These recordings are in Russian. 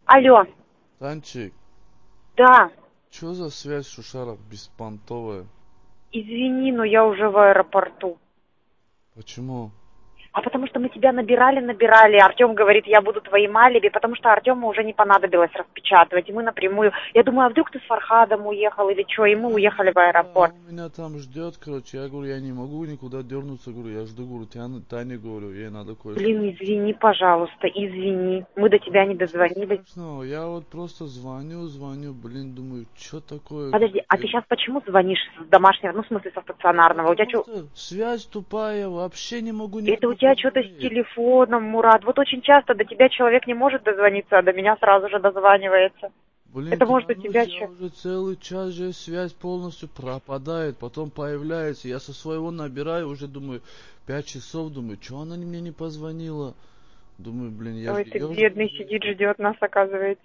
Алло. Танчик, Да. что за связь в Шушарах беспонтовая? Извини, но я уже в аэропорту. Почему? А потому что мы тебя набирали. Артем говорит, я буду твоим алиби, потому что Артему уже не понадобилось распечатывать. И мы напрямую... Я думаю, а вдруг ты с Фархадом уехал или что? И мы уехали в аэропорт. Он меня там ждет, короче. Я говорю, я не могу никуда дернуться. Говорю, я жду, говорю, Тане говорю, ей надо кое-что. Блин, извини, пожалуйста, извини. Мы до тебя не Ничего дозвонились. страшного. Я вот просто звоню, блин, думаю, что такое? Подожди, а ты сейчас почему звонишь с домашнего, ну, в смысле, со стационарного? У тебя Потому что... что связь тупая, вообще не могу Это у никому тебя что-то с позвонить. телефоном, Мурат. Вот очень часто до тебя человек не может дозвониться, а до меня сразу же дозванивается. Блин, Это может у клянусь, тебя я что? уже целый час же связь полностью пропадает, потом появляется. Я со своего набираю, уже думаю, 5 часов, думаю, что она мне не позвонила? Думаю, блин, я же Ой, ты ее жду бедный здесь. сидит, ждет нас, оказывается.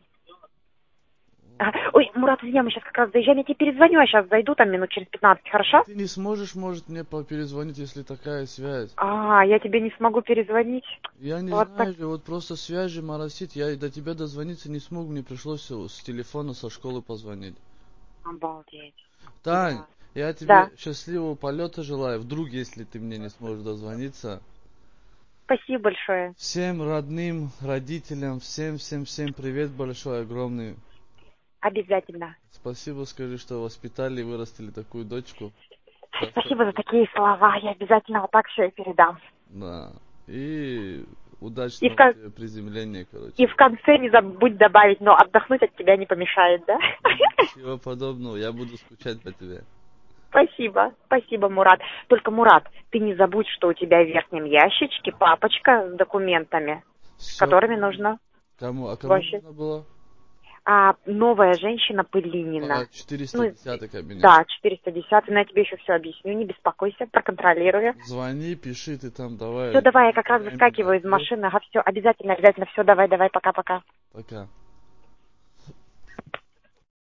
Ой, Мурат, извини, мы сейчас как раз доезжаем, я тебе перезвоню, я сейчас зайду там минут через 15, А хорошо? ты не сможешь, может, мне перезвонить, если такая связь? Я тебе не смогу перезвонить. Я не Вот так. знаю же, вот просто связь же моросит. Я до тебя дозвониться не смог, мне пришлось с телефона со школы позвонить. Обалдеть. Тань, Да. я Да. тебе счастливого полета желаю. Вдруг, если ты мне не сможешь дозвониться. Спасибо большое. Всем родным, родителям, всем привет большой, огромный. Обязательно. Спасибо, скажи, что воспитали и вырастили такую дочку. Спасибо за Красотку. такие слова. Я обязательно вот так все и передам. Да. И И в, удачного кон- тебе приземления, и короче. в конце не забудь добавить, но отдохнуть от тебя не помешает, да? Ничего подобного, я буду скучать по тебе. Спасибо, спасибо, Мурат. Только, Мурат, ты не забудь, что у тебя в верхнем ящичке папочка с документами, Все которыми понял. нужно Кому вообще... нужно было? новая женщина Пылинина. Ну, 410 кабинет. да, 410. Но я тебе еще все объясню, не беспокойся, проконтролирую. Звони, пиши, ты там Все, давай. давай, я как раз Время выскакиваю из найдешь. машины. Ага, все, обязательно, все, давай, пока-пока. Пока.